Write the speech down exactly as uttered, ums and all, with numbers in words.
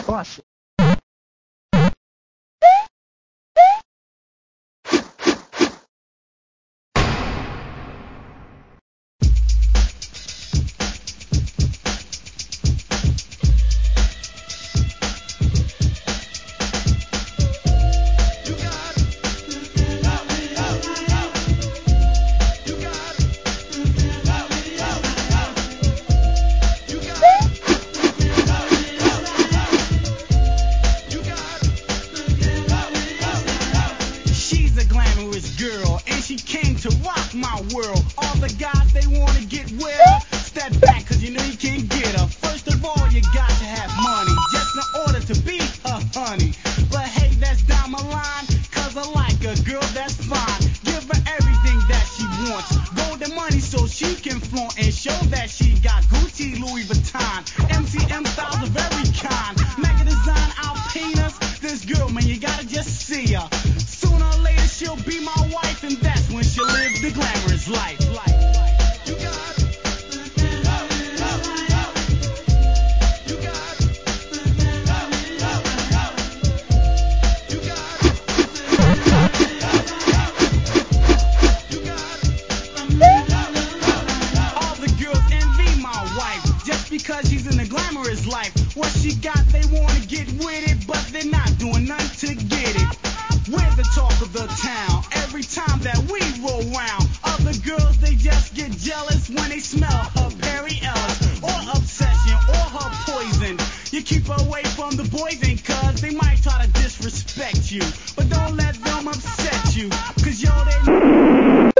boss. Girl, and she came to rock my world. All the guys, they wanna get with her. Step back, cause you know you can't get her. First of all, you got to have money, just in order to be a honey. But hey, that's down my line, cause I like a girl that's fine. Give her everything that she wants. Golden money so she can flaunt and show that she got Gucci, Louis Vuitton. M C M styles of every kind. Mega design Alpinas. This girl, man, you gotta just see her. Sooner or later, she'll be my wife, and that's when she'll live the glamorous life. life. You got it. You got it. You got it. You got it. All the girls envy my wife, just because she's in the glamorous life. What she got, they wanna get with it, but they're not doing nothing to get it. We're the talk of the town. Every time that we roll round, other girls, they just get jealous when they smell her Perry Ellis, or Obsession, or her Poison. You keep away from the boys, and cuz they might try to disrespect you, but don't let them upset you, cause yo, they